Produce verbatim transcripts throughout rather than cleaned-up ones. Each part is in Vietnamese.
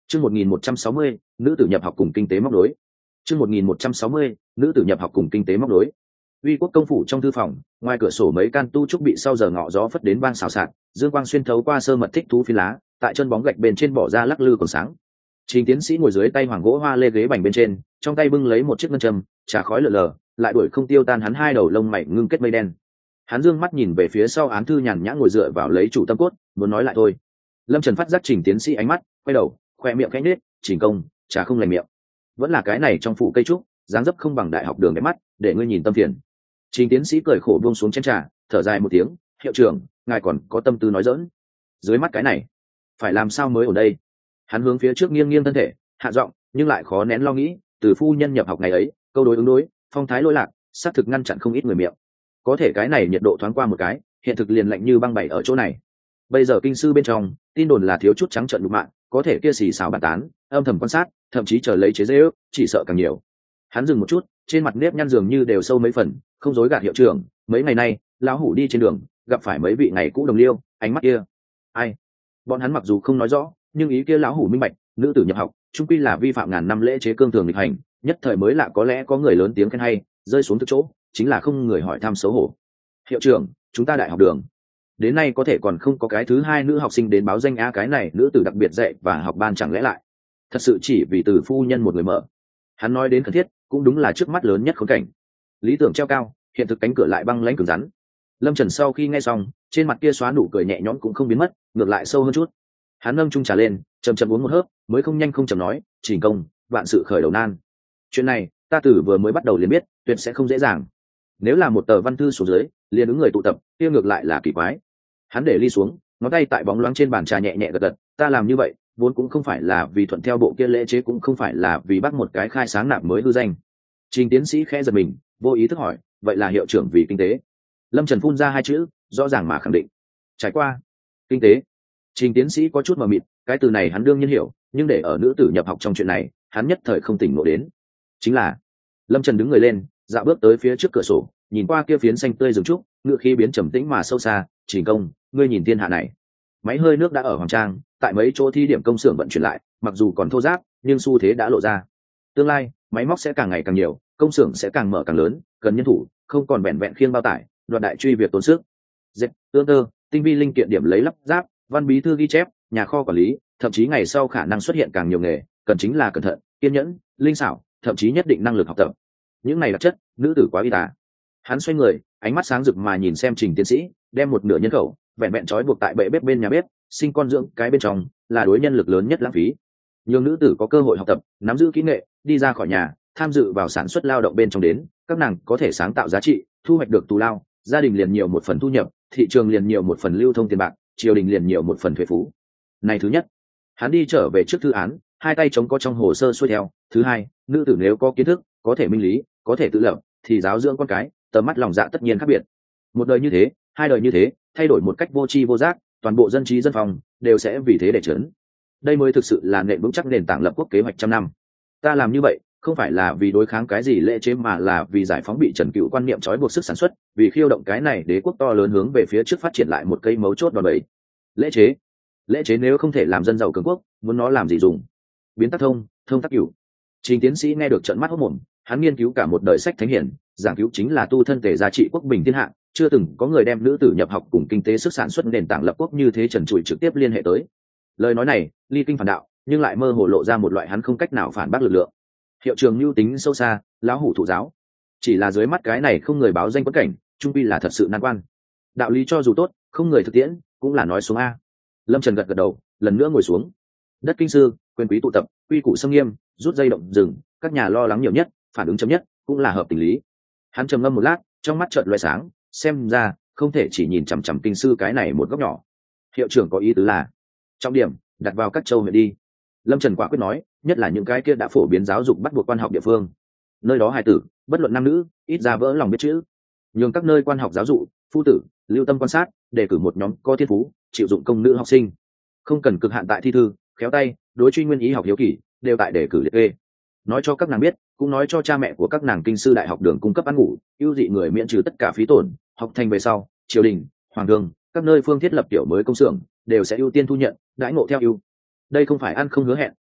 Chương một nghìn một trăm sáu mươi, nữ tử nhập học cùng kinh tế móc đối. Chương một nghìn một trăm sáu mươi, nữ tử nhập học cùng kinh tế móc đối. Uy quốc công phủ trong thư phòng, ngoài cửa sổ mấy can tu trúc bị sau giờ ngọ gió phất đến vang xào xạc, dương quang xuyên thấu qua sơ mật thích thú phi lá, tại chân bóng gạch bên trên bỏ ra lắc lư còn sáng. Trình tiến sĩ ngồi dưới tay hoàng gỗ hoa lê ghế bành bên trên, trong tay bưng lấy một chiếc ngân châm, trà khói lờ lờ, lại đuổi không tiêu tan hắn hai đầu lông mày ngưng kết mây đen. Hắn dương mắt nhìn về phía sau án thư nhàn nhã ngồi dựa vào lấy chủ tâm cốt, muốn nói lại thôi. Lâm Trần phát giác Trình tiến sĩ ánh mắt, quay đầu, khoe miệng khẽ nhếch, "Trình công, trà không lành miệng." Vẫn là cái này trong phủ cây trúc, dáng dấp không bằng đại học đường đẹp mắt, để ngươi nhìn tâm phiền. Trình tiến sĩ cười khổ buông xuống chén trà, thở dài một tiếng, "Hiệu trưởng, ngài còn có tâm tư nói giỡn. Dưới mắt cái này, phải làm sao mới ở đây?" Hắn hướng phía trước nghiêng nghiêng thân thể, hạ giọng, nhưng lại khó nén lo nghĩ, từ phu nhân nhập học ngày ấy, câu đối ứng đối, phong thái lỗi lạc, xác thực ngăn chặn không ít người miệng. Có thể cái này nhiệt độ thoáng qua một cái, hiện thực liền lạnh như băng bày ở chỗ này. Bây giờ kinh sư bên trong, tin đồn là thiếu chút trắng trợn đục mạng, có thể kia xì xào bàn tán, âm thầm quan sát, thậm chí chờ lấy chế giễu, chỉ sợ càng nhiều. Hắn dừng một chút, trên mặt nếp nhăn dường như đều sâu mấy phần, không dối gạt hiệu trưởng, mấy ngày nay, lão hủ đi trên đường, gặp phải mấy vị ngày cũ đồng liêu, ánh mắt kia. Ai? Bọn hắn mặc dù không nói rõ, nhưng ý kia lão hủ minh bạch, nữ tử nhập học, chung quy là vi phạm ngàn năm lễ chế cương thường lịch hành, nhất thời mới lạ có lẽ có người lớn tiếng khen hay, rơi xuống từ chỗ, chính là không người hỏi thăm xấu hổ. Hiệu trưởng, chúng ta đại học đường đến nay có thể còn không có cái thứ hai nữ học sinh đến báo danh a, cái này nữ tử đặc biệt dạy và học ban chẳng lẽ lại thật sự chỉ vì từ phu nhân một người mở. Hắn nói đến cần thiết, cũng đúng là trước mắt lớn nhất khốn cảnh. Lý tưởng treo cao, hiện thực cánh cửa lại băng lãnh cứng rắn. Lâm Trần sau khi nghe xong, trên mặt kia xóa nụ cười nhẹ nhõm cũng không biến mất, ngược lại sâu hơn chút. Hắn nâng chung trà lên, chậm chậm uống một hớp, mới không nhanh không chậm nói, "Trình công, vạn sự khởi đầu nan. Chuyện này, ta tử vừa mới bắt đầu liền biết, tuyệt sẽ không dễ dàng. Nếu là một tờ văn thư xuống dưới, liền ứng người tụ tập, kia ngược lại là kỳ quái." Hắn để ly xuống, ngón tay tại bóng loáng trên bàn trà nhẹ nhẹ gật gật, "Ta làm như vậy, vốn cũng không phải là vì thuận theo bộ kia lễ chế, cũng không phải là vì bắt một cái khai sáng nạp mới hư danh." Trình tiến sĩ khẽ giật mình, vô ý thức hỏi, "Vậy là hiệu trưởng vì kinh tế?" Lâm Trần phun ra hai chữ, rõ ràng mà khẳng định. Trải qua kinh tế. Trình tiến sĩ có chút mờ mịt, cái từ này hắn đương nhiên hiểu, nhưng để ở nữ tử nhập học trong chuyện này, hắn nhất thời không tỉnh ngộ đến. Chính là, Lâm Trần đứng người lên, dạo bước tới phía trước cửa sổ, nhìn qua kia phiến xanh tươi rừng trúc, ngựa khí biến trầm tĩnh mà sâu xa, "Trình công, ngươi nhìn thiên hạ này." Máy hơi nước đã ở hoàng trang, tại mấy chỗ thi điểm công xưởng vận chuyển lại, mặc dù còn thô ráp, nhưng xu thế đã lộ ra. Tương lai, máy móc sẽ càng ngày càng nhiều, công xưởng sẽ càng mở càng lớn, cần nhân thủ, không còn vẹn vẹn khiêng bao tải, đoạt đại truy việc tốn sức. Dệt, tương tơ, tinh vi linh kiện điểm lấy lắp ráp, văn bí thư ghi chép, nhà kho quản lý, thậm chí ngày sau khả năng xuất hiện càng nhiều nghề, cần chính là cẩn thận, kiên nhẫn, linh xảo, thậm chí nhất định năng lực học tập. Những này đặc chất, nữ tử quá y tả. Hắn xoay người, ánh mắt sáng rực mà nhìn xem Trình tiến sĩ, đem một nửa nhân khẩu vẹn vẹn trói buộc tại bệ bếp bên nhà bếp, sinh con dưỡng cái bên trong, là đối nhân lực lớn nhất lãng phí. Nhiều nữ tử có cơ hội học tập, nắm giữ kỹ nghệ, đi ra khỏi nhà, tham dự vào sản xuất lao động bên trong đến, các nàng có thể sáng tạo giá trị, thu hoạch được thù lao, gia đình liền nhiều một phần thu nhập, thị trường liền nhiều một phần lưu thông tiền bạc, triều đình liền nhiều một phần thuế phú. Này thứ nhất. Hắn đi trở về trước thư án, hai tay chống có trong hồ sơ xuôi theo. Thứ hai, nữ tử nếu có kiến thức, có thể minh lý, có thể tự lập, thì giáo dưỡng con cái, tầm mắt lòng dạ tất nhiên khác biệt. Một đời như thế, hai đời như thế, thay đổi một cách vô tri vô giác, toàn bộ dân trí dân phòng đều sẽ vì thế để chấn. Đây mới thực sự là nền vững chắc nền tảng lập quốc kế hoạch trăm năm. Ta làm như vậy, không phải là vì đối kháng cái gì lễ chế, mà là vì giải phóng bị Trần Cựu quan niệm trói buộc sức sản xuất, vì khiêu động cái này đế quốc to lớn hướng về phía trước phát triển lại một cây mấu chốt đòn bẩy. Lễ chế, lễ chế nếu không thể làm dân giàu cường quốc, muốn nó làm gì dùng? Biến tắc thông, thông tắc cửu. Trình tiến sĩ nghe được trợn mắt hốt mồm, hắn nghiên cứu cả một đời sách thánh hiển, giảng cứu chính là tu thân thể giá trị quốc bình thiên hạ, chưa từng có người đem nữ tử nhập học cùng kinh tế sức sản xuất nền tảng lập quốc như thế trần trụi trực tiếp liên hệ tới. Lời nói này ly kinh phản đạo, nhưng lại mơ hồ lộ ra một loại hắn không cách nào phản bác lực lượng. Hiệu trường mưu tính sâu xa, lão hủ thụ giáo, chỉ là dưới mắt cái này không người báo danh quẫn cảnh, trung quy là thật sự nan quan. Đạo lý cho dù tốt, không người thực tiễn, cũng là nói xuống a. Lâm Trần gật gật đầu, lần nữa ngồi xuống. Đất kinh sư, quyền quý tụ tập, quy củ xâm nghiêm, rút dây động rừng, các nhà lo lắng nhiều nhất, phản ứng chậm nhất, cũng là hợp tình lý. Hắn trầm ngâm một lát, trong mắt chợt lóe sáng, xem ra không thể chỉ nhìn chằm chằm kinh sư cái này một góc nhỏ. Hiệu trưởng có ý tứ là trọng điểm đặt vào các châu huyện đi. Lâm Trần quả quyết nói, nhất là những cái kia đã phổ biến giáo dục bắt buộc quan học địa phương, nơi đó hài tử bất luận nam nữ, ít ra vỡ lòng biết chữ. Nhường các nơi quan học giáo dục, phu tử lưu tâm quan sát, đề cử một nhóm có thiên phú, chịu dụng công nữ học sinh, không cần cực hạn tại thi thư, khéo tay, đối truy nguyên ý học hiếu kỳ, đều tại đề cử liệt kê. Nói cho các nàng biết, cũng nói cho cha mẹ của các nàng kinh sư đại học đường cung cấp ăn ngủ, ưu dị người miễn trừ tất cả phí tổn, học thành về sau, triều đình, hoàng đường, các nơi phương thiết lập kiểu mới công xưởng, đều sẽ ưu tiên thu nhận, đãi ngộ theo ưu. Đây không phải ăn không hứa hẹn,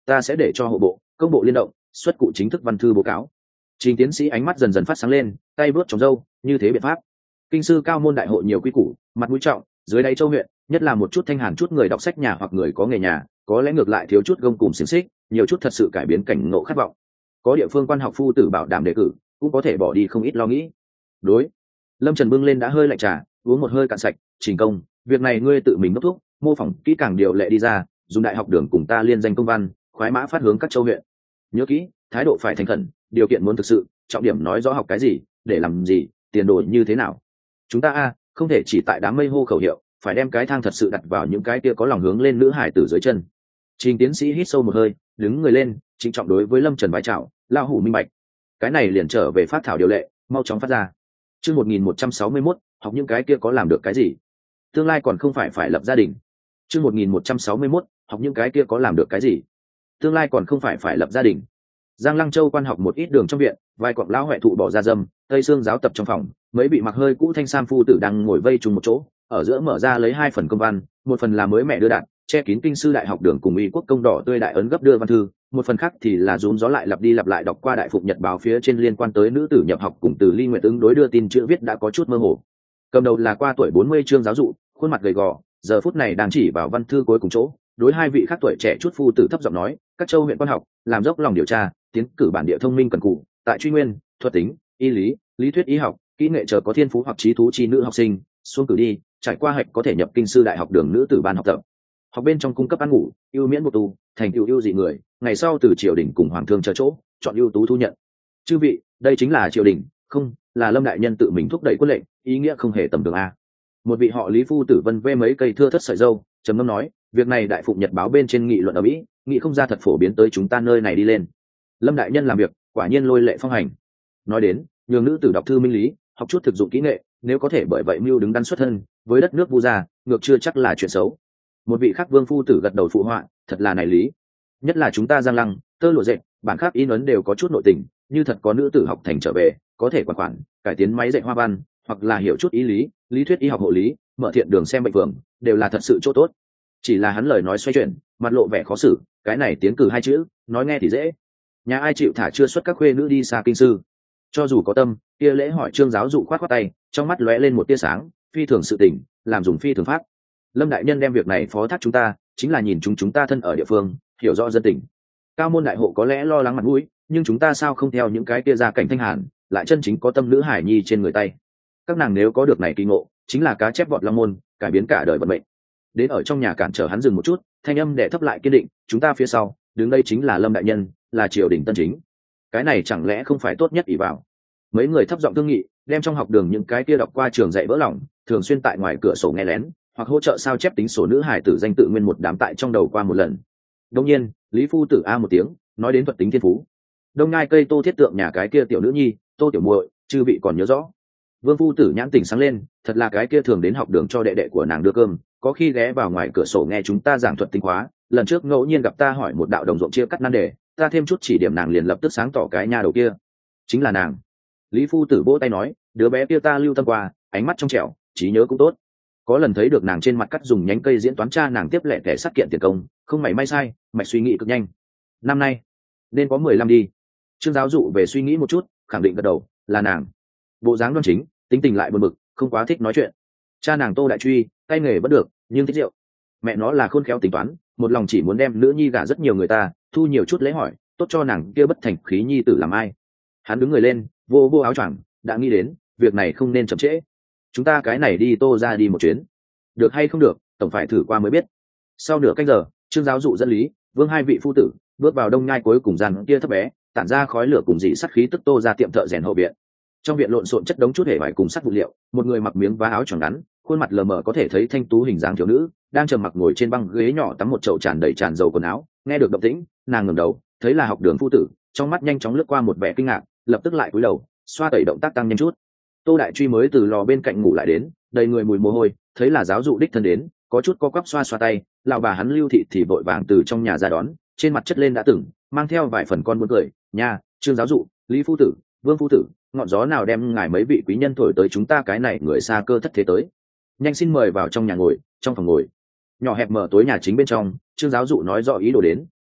ta sẽ để cho hộ bộ công bộ liên động xuất cụ chính thức văn thư báo cáo. Trình tiến sĩ ánh mắt dần dần phát sáng lên, tay vớt trồng râu, như thế biện pháp. Kinh sư cao môn đại hội nhiều quy củ, mặt mũi trọng, dưới đây châu huyện, nhất là một chút thanh hàn chút người đọc sách nhà hoặc người có nghề nhà, có lẽ ngược lại thiếu chút gông cùm xiềng xích, nhiều chút thật sự cải biến cảnh ngộ khát vọng. Có địa phương quan học phu tử bảo đảm đề cử, cũng có thể bỏ đi không ít lo nghĩ. Đối, Lâm Trần bưng lên đã hơi lạnh trà, uống một hơi cạn sạch. Trình công, việc này ngươi tự mình đốc thúc, mô phỏng kỹ càng điều lệ đi ra, dùng đại học đường cùng ta liên danh công văn, khoái mã phát hướng các châu huyện. Nhớ kỹ, thái độ phải thành khẩn, điều kiện muốn thực sự, trọng điểm nói rõ học cái gì, để làm gì, tiền đồ như thế nào. Chúng ta a không thể chỉ tại đám mây hô khẩu hiệu, phải đem cái thang thật sự đặt vào những cái kia có lòng hướng lên nữ hải tử dưới chân. Trình tiến sĩ hít sâu một hơi, đứng người lên, trịnh trọng đối với Lâm Trần vái chào, lao hủ minh bạch. Cái này liền trở về phát thảo điều lệ, mau chóng phát ra. Chương một nghìn một trăm sáu mươi mốt, học những cái kia có làm được cái gì? Tương lai còn không phải phải lập gia đình. Chương một nghìn một trăm sáu mươi mốt, học những cái kia có làm được cái gì? Tương lai còn không phải phải lập gia đình. Giang Lăng Châu quan học một ít đường trong viện, vài quặng lão huệ thụ bỏ ra dâm, tây xương giáo tập trong phòng, mấy bị mặc hơi cũ thanh sam phu tử đang ngồi vây chung một chỗ, ở giữa mở ra lấy hai phần công văn, một phần là mới mẹ đưa đạn, che kín kinh sư đại học đường cùng y quốc công đỏ tươi đại ấn gấp đưa văn thư, một phần khác thì là rúm gió lại lặp đi lặp lại đọc qua đại phụng nhật báo phía trên liên quan tới nữ tử nhập học cùng từ ly nguyện ứng đối đưa tin chữ viết đã có chút mơ hồ. Cầm đầu là qua tuổi bốn mươi Trương giáo dụ, khuôn mặt gầy gò, giờ phút này đang chỉ vào văn thư cuối cùng chỗ, đối hai vị khác tuổi trẻ chút phu tử thấp giọng nói, các châu huyện quan học làm dốc lòng điều tra, tiến cử bản địa thông minh cần cụ, tại truy nguyên, thuật tính, y lý, lý thuyết y học, kỹ nghệ chờ có thiên phú hoặc trí thú chi nữ học sinh, xuống cử đi, trải qua hạch có thể nhập kinh sư đại học đường nữ tử ban học tập. Học bên trong cung cấp ăn ngủ, ưu miễn một tu, thành tựu ưu dị người, ngày sau từ triều đình cùng hoàng thương chờ chỗ, chọn ưu tú thu nhận. Chư vị, đây chính là triều đình, không, là Lâm đại nhân tự mình thúc đẩy quân lệnh, ý nghĩa không hề tầm thường a. Một vị họ Lý phu tử vân vê mấy cây thưa thất sợi dâu, trầm ngâm nói, việc này đại phụng nhật báo bên trên nghị luận ở mỹ, nghị không ra thật phổ biến tới chúng ta nơi này đi lên. Lâm đại nhân làm việc quả nhiên lôi lệ phong hành. Nói đến nhường nữ tử đọc thư minh lý, học chút thực dụng kỹ nghệ, nếu có thể bởi vậy mưu đứng đắn xuất thân với đất nước vu gia, ngược chưa chắc là chuyện xấu. Một vị khác vương phu tử gật đầu phụ họa, thật là này lý. Nhất là chúng ta Giang Lăng, tơ lụa dệt, bản khác in ấn đều có chút nội tình, như thật có nữ tử học thành trở về, có thể quản quản cải tiến máy dạy hoa văn, hoặc là hiểu chút ý lý, lý thuyết y học hộ lý, mở thiện đường xem bệnh phường, đều là thật sự chỗ tốt. Chỉ là hắn lời nói xoay chuyển, mặt lộ vẻ khó xử, cái này tiến cử hai chữ, nói nghe thì dễ. Nhà ai chịu thả chưa xuất các khuê nữ đi xa kinh sư? Cho dù có tâm, kia lễ hỏi Trương giáo dụ khoát khoát tay, trong mắt lóe lên một tia sáng, phi thường sự tình, làm dùng phi thường pháp. Lâm đại nhân đem việc này phó thác chúng ta, chính là nhìn chúng chúng ta thân ở địa phương, hiểu rõ dân tình. Cao môn đại hộ có lẽ lo lắng mặt mũi, nhưng chúng ta sao không theo những cái kia gia cảnh thanh hàn, lại chân chính có tâm nữ hải nhi trên người tay. Các nàng nếu có được này kỳ ngộ, chính là cá chép vọt long môn, cải biến cả đời vận mệnh. Đến ở trong nhà cản trở hắn dừng một chút, thanh âm đệ thấp lại kiên định, chúng ta phía sau, đứng đây chính là Lâm đại nhân, là triều đình tân chính. Cái này chẳng lẽ không phải tốt nhất ỷ vào? Mấy người thấp giọng thương nghị, đem trong học đường những cái kia đọc qua trường dạy vỡ lòng, thường xuyên tại ngoài cửa sổ nghe lén, hoặc hỗ trợ sao chép tính sổ nữ hải tử danh tự nguyên một đám tại trong đầu qua một lần. Đông nhiên, Lý phu tử a một tiếng, nói đến thuật tính thiên phú. Đông ngai cây Tô thiết tượng nhà cái kia tiểu nữ nhi, Tô tiểu muội, chư vị còn nhớ rõ. Vương phu tử nhãn tỉnh sáng lên, thật là cái kia thường đến học đường cho đệ đệ của nàng đưa cơm, có khi ghé vào ngoài cửa sổ nghe chúng ta giảng thuật tinh khóa, lần trước ngẫu nhiên gặp ta hỏi một đạo đồng ruộng chia cắt nan đề, ta thêm chút chỉ điểm nàng liền lập tức sáng tỏ cái nha đầu kia, chính là nàng. Lý phu tử vỗ tay nói, đứa bé kia ta lưu tâm qua, ánh mắt trong trẻo, trí nhớ cũng tốt. Có lần thấy được nàng trên mặt cắt dùng nhánh cây diễn toán tra nàng tiếp lệ thẻ sát kiện tiền công, không mảy may sai, mạch suy nghĩ cực nhanh. Năm nay nên có mười lăm đi. Trương giáo dụ về suy nghĩ một chút, khẳng định gật đầu, là nàng. Bộ dáng đoan chính, tính tình lại buồn bực, không quá thích nói chuyện. Cha nàng Tô đại truy, tay nghề bất được, nhưng thích rượu. Mẹ nó là khôn khéo tính toán, một lòng chỉ muốn đem nữ nhi gả rất nhiều người ta, thu nhiều chút lễ hỏi, tốt cho nàng kia bất thành khí nhi tử làm ai. Hắn đứng người lên, vô vô áo choàng, đã nghĩ đến việc này không nên chậm trễ. Chúng ta cái này đi Tô ra đi một chuyến, được hay không được, tổng phải thử qua mới biết. Sau nửa canh giờ, Trương giáo dụ dẫn Lý Vương hai vị phu tử bước vào đông nhai cuối cùng gian kia thấp bé, tản ra khói lửa cùng dị sắt khí tức Tô ra tiệm thợ rèn hậu viện. Trong viện lộn xộn chất đống chút hề vải cùng sắt vụ liệu, một người mặc miếng vá áo choàng ngắn, khuôn mặt lờ mờ có thể thấy thanh tú hình dáng thiếu nữ, đang trầm mặc ngồi trên băng ghế nhỏ tắm một chậu tràn đầy tràn dầu quần áo. Nghe được động tĩnh, nàng ngẩng đầu, thấy là học đường phu tử, trong mắt nhanh chóng lướt qua một vẻ kinh ngạc, lập tức lại cúi đầu, xoa tẩy động tác tăng nhanh chút. Tô đại truy mới từ lò bên cạnh ngủ lại đến, đầy người mùi mồ hôi, thấy là giáo dụ đích thân đến, có chút co quắp xoa xoa tay, lão bà hắn Lưu thị thì vội vàng từ trong nhà ra đón, trên mặt chất lên đã từng mang theo vài phần con muốn cười, nha, Trương giáo dụ, Lý phu tử, Vương phu tử, ngọn gió nào đem ngài mấy vị quý nhân thổi tới chúng ta cái này người xa cơ thất thế tới, nhanh xin mời vào trong nhà ngồi. Trong phòng ngồi nhỏ hẹp mở tối nhà chính bên trong, Trương giáo dụ nói rõ ý đồ đến,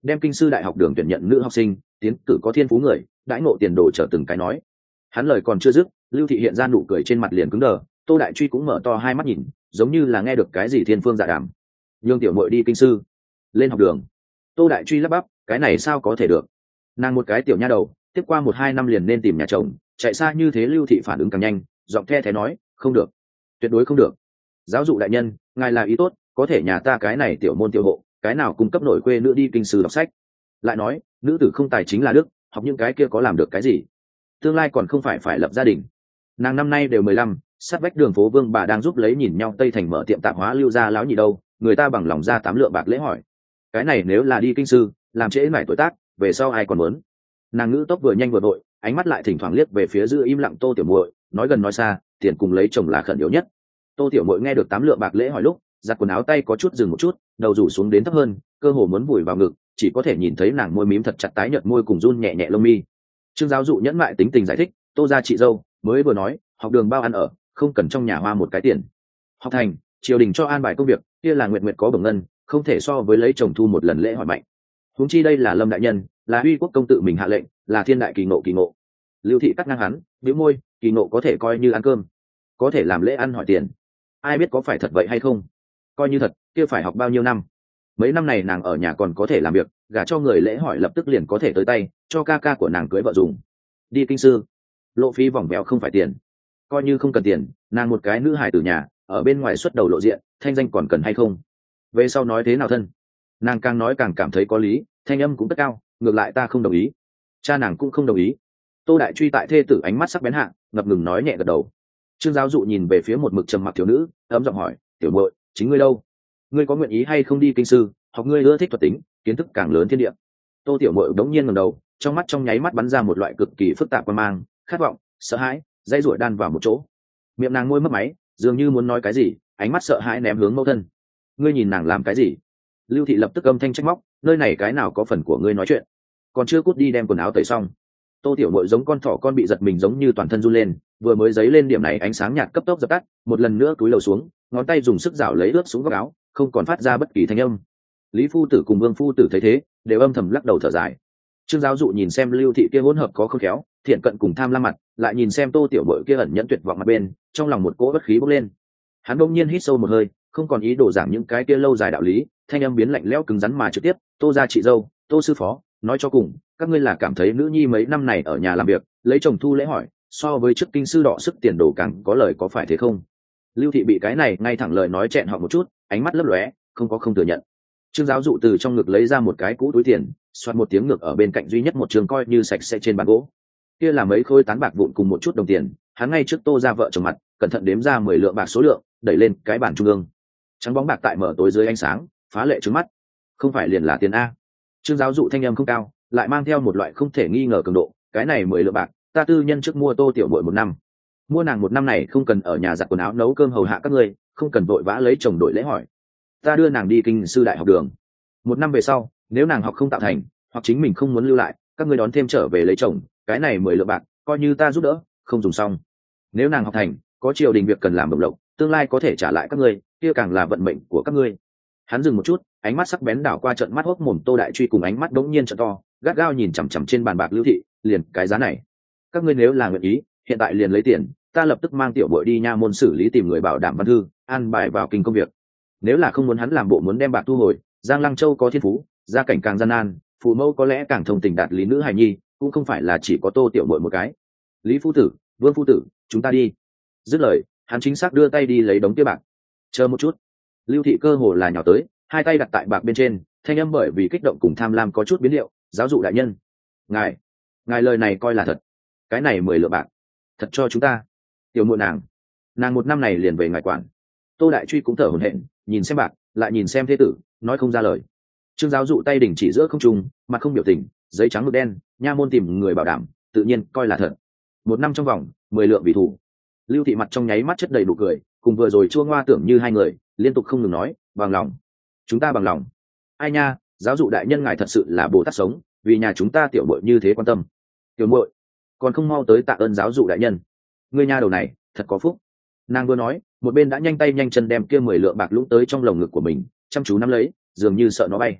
đem kinh sư đại học đường tuyển nhận nữ học sinh, tiến cử có thiên phú người, đãi ngộ tiền đồ trở từng cái nói. Hắn lời còn chưa dứt, Lưu Thị hiện ra nụ cười trên mặt liền cứng đờ, Tô Đại Truy cũng mở to hai mắt nhìn, giống như là nghe được cái gì thiên phương dạ đàm. Nhường tiểu muội đi kinh sư, lên học đường. Tô Đại Truy lắp bắp, cái này sao có thể được? Nàng một cái tiểu nha đầu, tiếp qua một hai năm liền nên tìm nhà chồng, chạy xa như thế. Lưu Thị phản ứng càng nhanh, giọng the thế nói, không được, tuyệt đối không được. Giáo dụ đại nhân, ngài là ý tốt, có thể nhà ta cái này tiểu môn tiểu hộ, cái nào cung cấp nổi quê nữ đi kinh sư đọc sách. Lại nói, nữ tử không tài chính là đức, học những cái kia có làm được cái gì? Tương lai còn không phải phải lập gia đình. Nàng năm nay đều mười lăm, sát vách đường phố Vương bà đang giúp lấy nhìn nhau Tây Thành mở tiệm tạp hóa Lưu gia láo nhị đâu, người ta bằng lòng ra tám lượng bạc lễ hỏi. Cái này nếu là đi kinh sư, làm trễ mải tuổi tác, về sau ai còn muốn? Nàng ngữ tốc vừa nhanh vừa đội, ánh mắt lại thỉnh thoảng liếc về phía giữ im lặng Tô Tiểu Muội, nói gần nói xa, tiền cùng lấy chồng là khẩn yếu nhất. Tô Tiểu Muội nghe được tám lượng bạc lễ hỏi lúc, giặt quần áo tay có chút dừng một chút, đầu rủ xuống đến thấp hơn, cơ hồ muốn vùi vào ngực, chỉ có thể nhìn thấy nàng môi mím thật chặt tái nhợt môi cùng run nhẹ nhẹ lông mi. Trương giáo dụ nhẫn mại tính tình giải thích, Tô gia chị dâu mới vừa nói, học đường bao ăn ở, không cần trong nhà hoa một cái tiền. Học thành, triều đình cho an bài công việc, kia là nguyện nguyện có bổng ngân, không thể so với lấy chồng thu một lần lễ hỏi mạnh. Huống chi đây là Lâm đại nhân, là uy quốc công tự mình hạ lệnh, là thiên đại kỳ ngộ kỳ ngộ. Lưu Thị cắt ngang hắn, bĩu môi, kỳ ngộ có thể coi như ăn cơm, có thể làm lễ ăn hỏi tiền, ai biết có phải thật vậy hay không? Coi như thật, kia phải học bao nhiêu năm? Mấy năm này nàng ở nhà còn có thể làm việc, gả cho người lễ hỏi lập tức liền có thể tới tay, cho ca ca của nàng cưới vợ dùng. Đi kinh sư, lộ phí vòng véo không phải tiền, coi như không cần tiền, nàng một cái nữ hài từ nhà, ở bên ngoài xuất đầu lộ diện, thanh danh còn cần hay không? Về sau nói thế nào thân? Nàng càng nói càng cảm thấy có lý, thanh âm cũng rất cao, ngược lại ta không đồng ý, cha nàng cũng không đồng ý. Tô Đại Truy tại thê tử ánh mắt sắc bén hạ, ngập ngừng nói nhẹ gật đầu. Trương giáo dụ nhìn về phía một mực trầm mặc thiếu nữ, ấm giọng hỏi, tiểu muội, chính ngươi đâu? Ngươi có nguyện ý hay không đi kinh sư, học ngươi ưa thích thuật tính, kiến thức càng lớn thiên địa? Tô tiểu muội đống nhiên ngẩng đầu, trong mắt trong nháy mắt bắn ra một loại cực kỳ phức tạp quan mang, khát vọng, sợ hãi, dây ruổi đan vào một chỗ. Miệng nàng môi mấp máy, dường như muốn nói cái gì, ánh mắt sợ hãi ném hướng mẫu thân. Ngươi nhìn nàng làm cái gì? Lưu Thị lập tức âm thanh trách móc, nơi này cái nào có phần của ngươi nói chuyện? Còn chưa cút đi đem quần áo tẩy xong. Tô tiểu muội giống con thỏ con bị giật mình giống như toàn thân run lên, vừa mới giấy lên điểm này ánh sáng nhạt cấp tốc dập tắt, một lần nữa cúi đầu xuống, ngón tay dùng sức rảo lấy ướt xuống góc áo, không còn phát ra bất kỳ thanh âm. Lý phu tử cùng Vương phu tử thấy thế, đều âm thầm lắc đầu thở dài. Trương giáo dụ nhìn xem Lưu Thị kia hỗn hợp có không khéo, thiện cận cùng tham lam mặt, lại nhìn xem Tô tiểu muội kia ẩn nhẫn tuyệt vọng mặt bên, trong lòng một cỗ bất khí bốc lên. Hắn bỗng nhiên hít sâu một hơi, không còn ý đồ giảng những cái kia lâu dài đạo lý, thanh âm biến lạnh lẽo cứng rắn mà trực tiếp, Tô gia chị dâu, Tô sư phó, nói cho cùng, các ngươi là cảm thấy nữ nhi mấy năm này ở nhà làm việc, lấy chồng thu lễ hỏi, so với chức kinh sư đọ sức tiền đồ càng có lời có phải thế không? Lưu Thị bị cái này ngay thẳng lời nói chẹn họ một chút, ánh mắt lấp lóe, không có không thừa nhận. Trương giáo dụ từ trong ngực lấy ra một cái cũ túi tiền, xoát một tiếng ngược ở bên cạnh duy nhất một trường coi như sạch sẽ trên bàn gỗ. Kia là mấy khối tán bạc vụn cùng một chút đồng tiền, hắn ngay trước Tô gia vợ chồng mặt, cẩn thận đếm ra mười lượng bạc số lượng, đẩy lên cái bàn trung ương. Trắng bóng bạc tại mở tối dưới ánh sáng, phá lệ trướng mắt. Không phải liền là tiền a? Trương giáo dụ thanh âm không cao, lại mang theo một loại không thể nghi ngờ cường độ, cái này mười lượng bạc, ta tư nhân trước mua Tô tiểu muội một năm. Mua nàng một năm này không cần ở nhà giặt quần áo nấu cơm hầu hạ các ngươi, không cần vội vã lấy chồng đổi lễ hỏi. Ta đưa nàng đi kinh sư đại học đường. Một năm về sau, nếu nàng học không tạo thành, hoặc chính mình không muốn lưu lại, các ngươi đón thêm trở về lấy chồng, cái này mười lượng bạc, coi như ta giúp đỡ, không dùng xong. Nếu nàng học thành, có triều đình việc cần làm bổng lộc, tương lai có thể trả lại các ngươi, kia càng là vận mệnh của các ngươi. Hắn dừng một chút, ánh mắt sắc bén đảo qua trận mắt hốc mồm Tô Đại Truy cùng ánh mắt đống nhiên trận to, gắt gao nhìn chằm chằm trên bàn bạc Lưu Thị, liền cái giá này. Các ngươi nếu là nguyện ý, hiện tại liền lấy tiền, ta lập tức mang tiểu bội đi nha môn xử lý tìm người bảo đảm văn thư, an bài vào kinh công việc. Nếu là không muốn hắn làm bộ muốn đem bạc thu hồi, Giang Lăng Châu có thiên phú, gia cảnh càng gian nan, phụ mẫu có lẽ càng thông tình đạt lý nữ hài nhi, cũng không phải là chỉ có Tô tiểu bội một cái. Lý phu tử, Vương phu tử, chúng ta đi. Dứt lời, hắn chính xác đưa tay đi lấy đống kia bạc. Chờ một chút. Lưu Thị cơ hồ là nhỏ tới, hai tay đặt tại bạc bên trên, thanh âm bởi vì kích động cùng tham lam có chút biến điệu, giáo dụ đại nhân, ngài ngài lời này coi là thật, cái này mười lượng bạc thật cho chúng ta. Tiểu muội nàng nàng một năm này liền về ngài quản. Tô Đại Truy cũng thở hổn hển, nhìn xem bạc, lại nhìn xem thế tử, nói không ra lời. Trương giáo dụ tay đỉnh chỉ giữa không trung, mặt không biểu tình, giấy trắng mực đen, nha môn tìm người bảo đảm, tự nhiên coi là thật. Một năm trong vòng, mười lượng vì thủ. Lưu Thị mặt trong nháy mắt chất đầy nụ cười, cùng vừa rồi chua ngoa tưởng như hai người, liên tục không ngừng nói, bằng lòng, chúng ta bằng lòng. Ai nha, giáo dụ đại nhân ngài thật sự là bồ tát sống, vì nhà chúng ta tiểu muội như thế quan tâm. Tiểu muội, còn không mau tới tạ ơn giáo dụ đại nhân. Ngươi nha đầu này, thật có phúc. Nàng vừa nói, một bên đã nhanh tay nhanh chân đem kia mười lượng bạc lũng tới trong lồng ngực của mình, chăm chú nắm lấy, dường như sợ nó bay.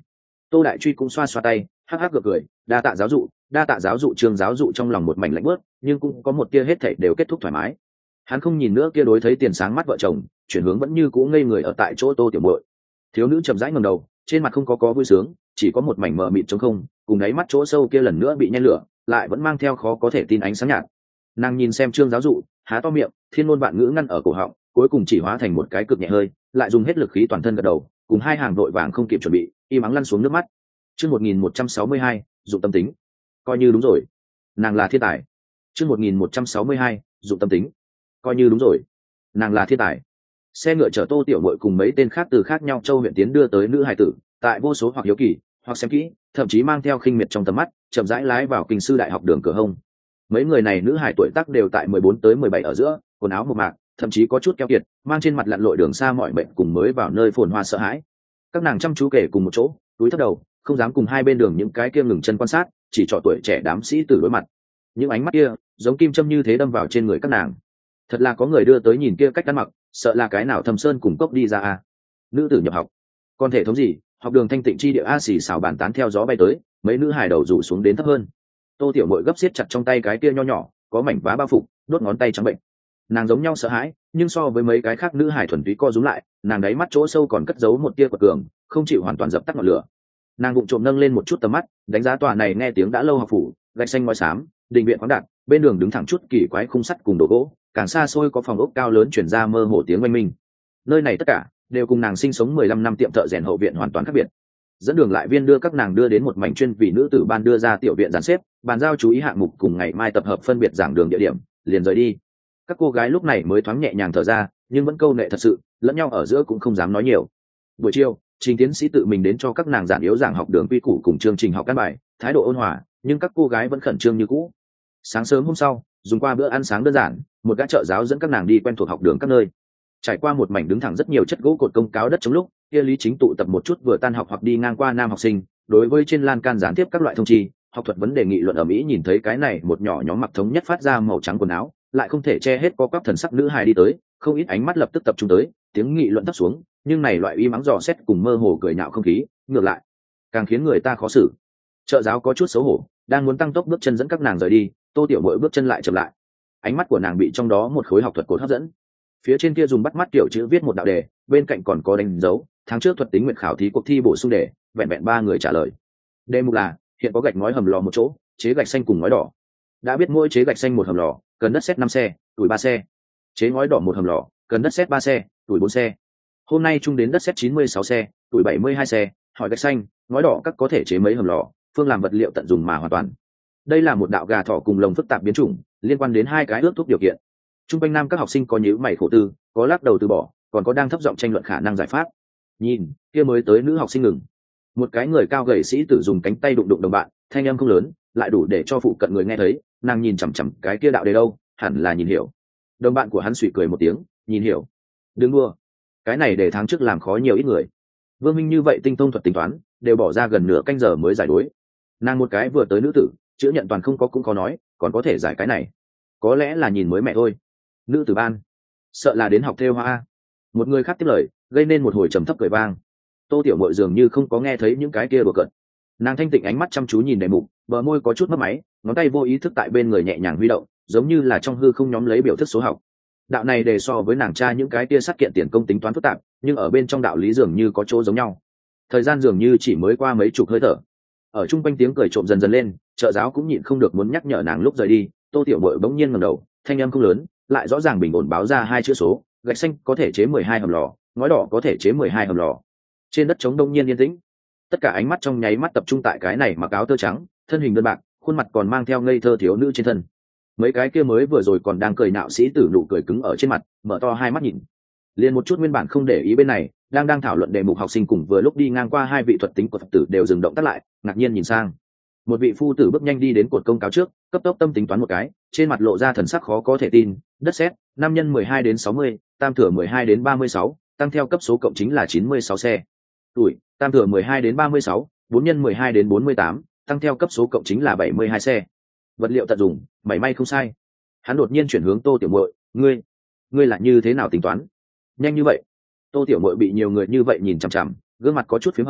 Tô Đại Truy cũng xoa xoa tay, hắc hắc gượng cười, đa tạ giáo dụ, đa tạ giáo dụ. Trương giáo dụ trong lòng một mảnh lạnh bớt, nhưng cũng có một tia hết thảy đều kết thúc thoải mái. Hắn không nhìn nữa kia đối thấy tiền sáng mắt vợ chồng, chuyển hướng vẫn như cũ ngây người ở tại chỗ Tô Tiểu Muội. Thiếu nữ chậm rãi ngẩng đầu, trên mặt không có có vui sướng, chỉ có một mảnh mờ mịt trống không, cùng đáy mắt chỗ sâu kia lần nữa bị nhen lửa, lại vẫn mang theo khó có thể tin ánh sáng nhạt. Nàng nhìn xem Trương giáo dụ, há to miệng, thiên ngôn vạn ngữ ngăn ở cổ họng, cuối cùng chỉ hóa thành một cái cực nhẹ hơi, lại dùng hết lực khí toàn thân gật đầu, cùng hai hàng đội vàng không kịp chuẩn bị, im ắng lăn xuống nước mắt. Chương một nghìn một trăm sáu mươi hai, dụng tâm tính. Coi như đúng rồi, nàng là thiên tài. Chương một nghìn một trăm sáu mươi hai, dụng tâm tính. Coi như đúng rồi, nàng là thiên tài. Xe ngựa chở Tô Tiểu Muội cùng mấy tên khác từ khác nhau châu huyện tiến đưa tới nữ hài tử, tại vô số hoặc hiếu kỳ, hoặc xem kỹ, thậm chí mang theo khinh miệt trong tầm mắt, chậm rãi lái vào kinh sư đại học đường cửa hông. Mấy người này nữ hài tuổi tác đều tại mười bốn tới mười bảy ở giữa, quần áo mộc mạc, thậm chí có chút keo kiệt, mang trên mặt lặn lội đường xa mọi bệnh cùng mới vào nơi phồn hoa sợ hãi. Các nàng chăm chú kể cùng một chỗ, túi thấp đầu, không dám cùng hai bên đường những cái kia ngừng chân quan sát, chỉ trò tuổi trẻ đám sĩ tử đối mặt. Những ánh mắt kia giống kim châm như thế đâm vào trên người các nàng. Thật là có người đưa tới nhìn kia cách ăn mặc, sợ là cái nào thâm sơn cùng cốc đi ra a. Nữ tử nhập học, còn thể thống gì? Học đường thanh tịnh chi địa a xì xào bàn tán theo gió bay tới, mấy nữ hài đầu rủ xuống đến thấp hơn. Tô Tiểu Muội gấp siết chặt trong tay cái kia nho nhỏ, có mảnh vá bao phục, đốt ngón tay trắng bệnh. Nàng giống nhau sợ hãi, nhưng so với mấy cái khác nữ hài thuần túy co rúm lại, nàng đáy mắt chỗ sâu còn cất giấu một tia quật cường, không chịu hoàn toàn dập tắt ngọn lửa. Nàng vụng trộm nâng lên một chút tầm mắt, đánh giá tòa này nghe tiếng đã lâu học phủ, gạch xanh ngói xám, đình viện khoáng đạt, bên đường đứng thẳng chút kỳ quái khung sắt cùng đồ gỗ, càng xa xôi có phòng ốc cao lớn truyền ra mơ hồ tiếng oanh minh. Nơi này tất cả đều cùng nàng sinh sống mười lăm năm tiệm thợ rèn hậu viện hoàn toàn khác biệt. Dẫn đường lại viên đưa các nàng đưa đến một mảnh chuyên vì nữ tử ban đưa ra tiểu viện dàn xếp, bàn giao chú ý hạng mục cùng ngày mai tập hợp phân biệt giảng đường địa điểm, liền rời đi. Các cô gái lúc này mới thoáng nhẹ nhàng thở ra, nhưng vẫn câu nệ thật sự, lẫn nhau ở giữa cũng không dám nói nhiều. Buổi chiều, Trình tiến sĩ tự mình đến cho các nàng giảng yếu giảng học đường quy củ cùng chương trình học căn bài, thái độ ôn hòa, nhưng các cô gái vẫn khẩn trương như cũ. Sáng sớm hôm sau, dùng qua bữa ăn sáng đơn giản, một gã trợ giáo dẫn các nàng đi quen thuộc học đường các nơi. Trải qua một mảnh đứng thẳng rất nhiều chất gỗ cột công cáo đất chống lúc, kia Lý Chính tụ tập một chút vừa tan học hoặc đi ngang qua nam học sinh, đối với trên lan can gián tiếp các loại thông chi, học thuật vấn đề nghị luận ở Mỹ nhìn thấy cái này một nhỏ nhóm mặc thống nhất phát ra màu trắng quần áo, lại không thể che hết có quắp thần sắc nữ hài đi tới, không ít ánh mắt lập tức tập trung tới, tiếng nghị luận thấp xuống, nhưng này loại uy mắng dò xét cùng mơ hồ cười nhạo không khí, ngược lại càng khiến người ta khó xử. Trợ giáo có chút xấu hổ, đang muốn tăng tốc bước chân dẫn các nàng rời đi, Tô Tiểu Muội bước chân lại chậm lại. Ánh mắt của nàng bị trong đó một khối học thuật cột hấp dẫn. Phía trên kia dùng bắt mắt kiểu chữ viết một đạo đề, bên cạnh còn có đánh dấu, tháng trước thuật tính nguyện khảo thí cuộc thi bổ sung đề, vẹn vẹn ba người trả lời. Đề mục là hiện có gạch ngói hầm lò một chỗ, chế gạch xanh cùng ngói đỏ. Đã biết mỗi chế gạch xanh một hầm lò, cần đất sét năm xe, tuổi ba xe. Chế ngói đỏ một hầm lò, cần đất sét ba xe, tuổi bốn xe. Hôm nay chung đến đất sét chín mươi sáu xe, tuổi bảy mươi hai xe, hỏi gạch xanh, ngói đỏ các có thể chế mấy hầm lò, phương làm vật liệu tận dùng mà hoàn toàn. Đây là một đạo gà thỏ cùng lồng phức tạp biến chủng, liên quan đến hai cái ước thúc điều kiện. Trung quanh nam các học sinh có nhíu mày khổ tư, có lắc đầu từ bỏ, còn có đang thấp giọng tranh luận khả năng giải pháp. Nhìn, kia mới tới nữ học sinh ngừng. Một cái người cao gầy sĩ tử dùng cánh tay đụng đụng đồng bạn, thanh âm không lớn, lại đủ để cho phụ cận người nghe thấy. Nàng nhìn chằm chằm cái kia đạo đề đâu, hẳn là nhìn hiểu. Đồng bạn của hắn suy cười một tiếng, nhìn hiểu. Đừng đua, cái này để tháng trước làm khó nhiều ít người. Vương Minh như vậy tinh thông thuật tính toán, đều bỏ ra gần nửa canh giờ mới giải đối. Nàng một cái vừa tới nữ tử, chữ nhận toàn không có cũng có nói, còn có thể giải cái này. Có lẽ là nhìn mới mẹ thôi. Nữ tử ban, sợ là đến học theo hoa. Một người khác tiếp lời, gây nên một hồi trầm thấp cười vang. Tô Tiểu Muội dường như không có nghe thấy những cái kia đùa cợt. Nàng thanh tịnh ánh mắt chăm chú nhìn đề mục, bờ môi có chút mấp máy, ngón tay vô ý thức tại bên người nhẹ nhàng huy động, giống như là trong hư không nhóm lấy biểu thức số học. Đạo này đề so với nàng tra những cái kia sát kiện tiền công tính toán phức tạp, nhưng ở bên trong đạo lý dường như có chỗ giống nhau. Thời gian dường như chỉ mới qua mấy chục hơi thở. Ở trung quanh tiếng cười trộm dần dần lên, trợ giáo cũng nhịn không được muốn nhắc nhở nàng lúc rời đi. Tô Tiểu Muội bỗng nhiên ngẩng đầu, thanh âm không lớn, lại rõ ràng bình ổn báo ra hai chữ số, gạch xanh có thể chế mười hai hầm lò, ngói đỏ có thể chế mười hai hầm lò. Trên đất trống đông nhiên yên tĩnh, tất cả ánh mắt trong nháy mắt tập trung tại cái này mặc áo tơ trắng, thân hình đơn bạc, khuôn mặt còn mang theo ngây thơ thiếu nữ trên thân. Mấy cái kia mới vừa rồi còn đang cười nạo sĩ tử nụ cười cứng ở trên mặt, mở to hai mắt nhìn. Liền một chút nguyên bản không để ý bên này, đang đang thảo luận đề mục học sinh cùng vừa lúc đi ngang qua hai vị thuật tính của Phật tử đều dừng động tác lại, ngạc nhiên nhìn sang. Một vị phu tử bước nhanh đi đến cột công cáo trước, cấp tốc tâm tính toán một cái, trên mặt lộ ra thần sắc khó có thể tin. Đất sét năm nhân mười hai đến sáu mươi, tam thừa mười hai đến ba mươi sáu, tăng theo cấp số cộng chính là chín mươi sáu xe. Tuổi tam thừa mười hai đến ba mươi sáu, bốn nhân mười hai đến bốn mươi tám, tăng theo cấp số cộng chính là bảy mươi hai xe. Vật liệu tận dụng, mảy may không sai. Hắn đột nhiên chuyển hướng Tô Tiểu Muội, ngươi, ngươi là như thế nào tính toán? Nhanh như vậy? Tô Tiểu Muội bị nhiều người như vậy nhìn chằm chằm, gương mặt có chút phím hồng,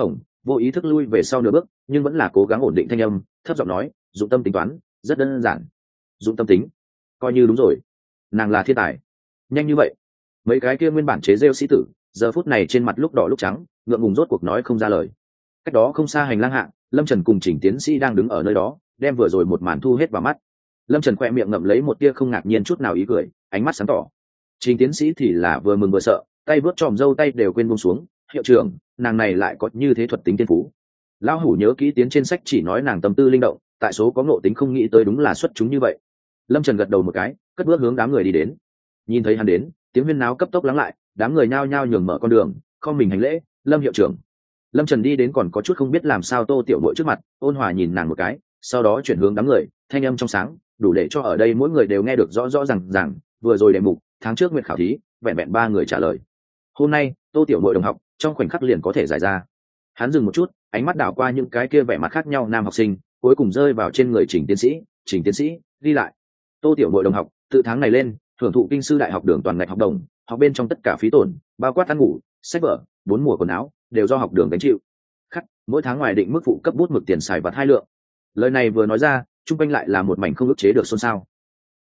vô ý thức lui về sau nửa bước nhưng vẫn là cố gắng ổn định thanh âm, thấp giọng nói, dụng tâm tính toán rất đơn giản. Dụng tâm tính, coi như đúng rồi, nàng là thiên tài. Nhanh như vậy? Mấy cái kia nguyên bản chế rêu sĩ tử giờ phút này trên mặt lúc đỏ lúc trắng, ngượng ngùng rốt cuộc nói không ra lời. Cách đó không xa hành lang hạ, Lâm Trần cùng Trình tiến sĩ đang đứng ở nơi đó, đem vừa rồi một màn thu hết vào mắt. Lâm Trần khoe miệng ngậm lấy một tia không ngạc nhiên chút nào ý cười, ánh mắt sáng tỏ. Trình tiến sĩ thì là vừa mừng vừa sợ, tay vớt tròm râu tay đều quên buông xuống. Hiệu trưởng, nàng này lại có như thế thuật tính thiên phú. Lão hủ nhớ kỹ tiến trên sách chỉ nói nàng tâm tư linh động, tại số có ngộ tính không nghĩ tới đúng là xuất chúng như vậy. Lâm Trần gật đầu một cái, cất bước hướng đám người đi đến. Nhìn thấy hắn đến, tiếng huyên náo cấp tốc lắng lại, đám người nhao nhao nhường mở con đường, không mình hành lễ. Lâm hiệu trưởng. Lâm Trần đi đến còn có chút không biết làm sao Tô Tiểu Bội trước mặt, ôn hòa nhìn nàng một cái, sau đó chuyển hướng đám người, thanh âm trong sáng, đủ để cho ở đây mỗi người đều nghe được rõ rõ ràng ràng. Vừa rồi đề mục, tháng trước nguyện khảo thí, vẹn vẹn ba người trả lời. Hôm nay, Tô Tiểu Bội đồng học, trong khoảnh khắc liền có thể giải ra. Hắn dừng một chút, ánh mắt đảo qua những cái kia vẻ mặt khác nhau nam học sinh, cuối cùng rơi vào trên người Trình tiến sĩ. Trình tiến sĩ, đi lại. Tô Tiểu Bội đồng học, từ tháng này lên, hưởng thụ kinh sư đại học đường toàn ngạch học đồng, học bên trong tất cả phí tổn, bao quát ăn ngủ, sách vở, bốn mùa quần áo, đều do học đường gánh chịu. Khắc, mỗi tháng ngoài định mức phụ cấp bút mực tiền xài vặt hai lượng. Lời này vừa nói ra, trung quanh lại là một mảnh không ức chế được xôn xao.